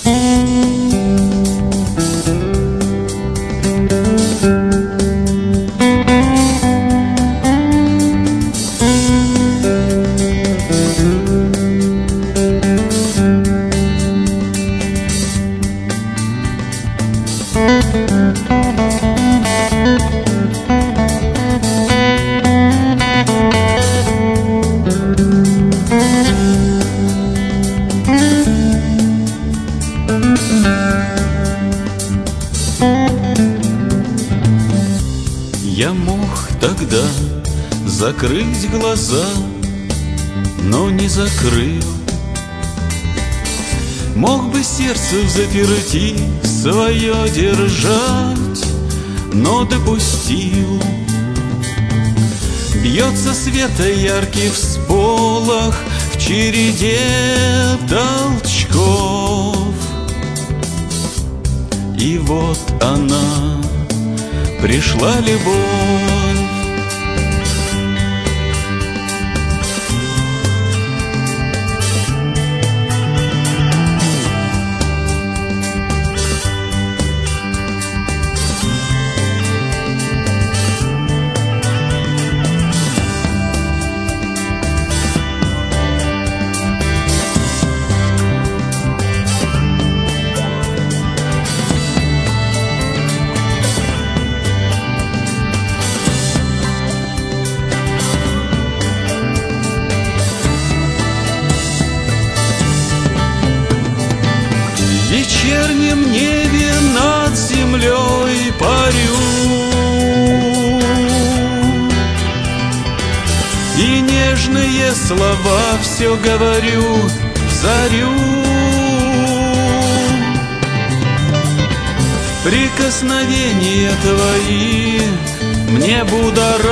Я мог тогда закрыть глаза, но не закрыл. Мог бы сердце взаперти свое держать, но допустил. Бьется света яркий всполох в череде толчков. И вот она, пришла любовь. В вечернем небе над землей парю, и нежные слова все говорю в зарю. Прикосновения твои мне будоражат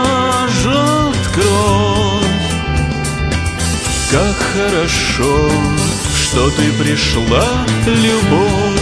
кровь. Как хорошо, что ты пришла, любовь.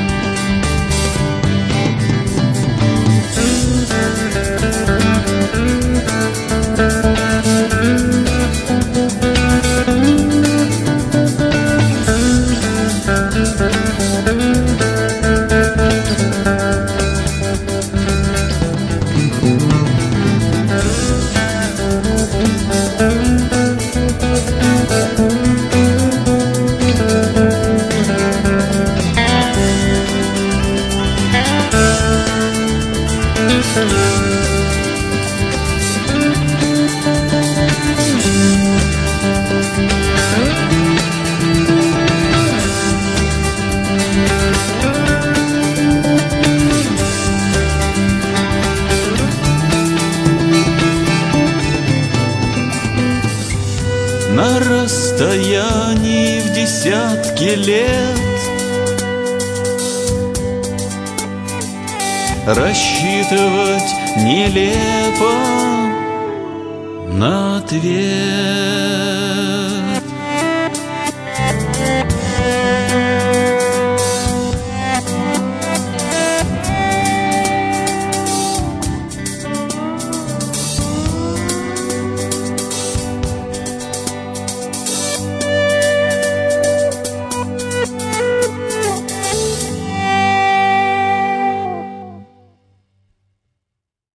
На расстоянии в десятки лет рассчитывать нелепо на ответ.